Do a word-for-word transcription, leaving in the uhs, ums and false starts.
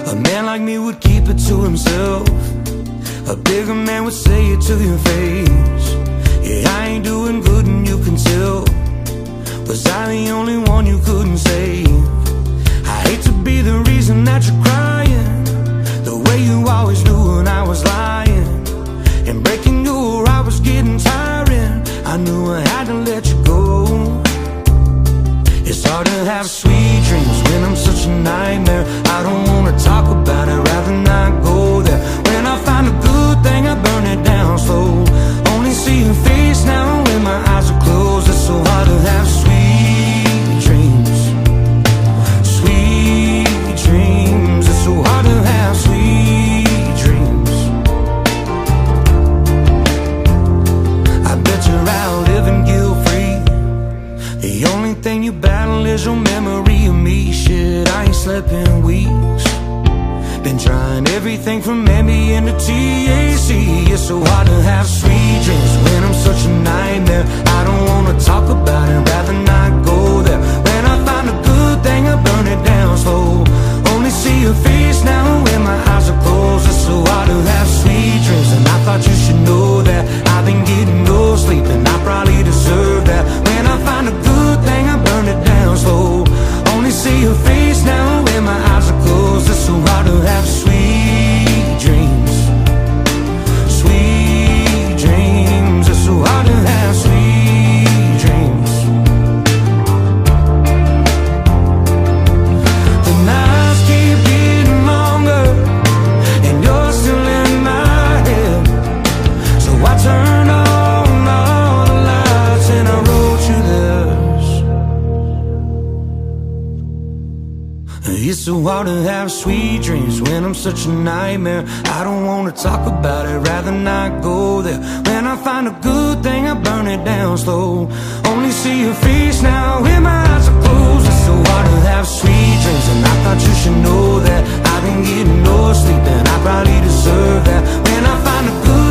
A man like me would keep it to himself. A bigger man would say it to your face. Yeah, I ain't doing good and you can tell. Was I the only one you couldn't save? I hate to be the reason that you're crying, the way you always knew when I was lying. And breaking your I was getting tiring. I knew I had to let you go. It's hard to have sweet dreams when I'm such a nightmare. I don't wanna talk about it, rather not go there. When I find a good thing, I burn it down slow. Only see your face now when my eyes are closed. It's so hard to have sweet dreams. Sweet dreams. It's so hard to have sweet dreams. I bet you're out living guilt-free. The only thing you battle is your memory of me. Shit, I ain't slept in weeks. Been trying everything from Ambien to T H C. It's so hard to have sweet dreams when I'm such a nightmare. I don't wanna talk about it, rather not go there. When I find a good thing, I burn it down slow. Only see your face now when my eyes are closed. It's so hard to have sweet dreams, and I thought you should know that. I've been getting no sleep, and I probably deserve that. When I find a good thing, I burn it down slow. Only see your face now when my eyes are closed. It's so hard to have sweet dreams. Sweet dreams. It's so hard to have sweet dreams. The nights keep getting longer, and you're still in my head. So I turned on all the lights and I wrote you this. It's so hard to have sweet dreams when I'm such a nightmare. I don't wanna talk about it, rather not go there. When I find a good thing, I burn it down slow. Only see your face now when my eyes are closed. It's so hard to have sweet dreams, and I thought you should know that. I've been getting no sleep, and I probably deserve that. When I find a good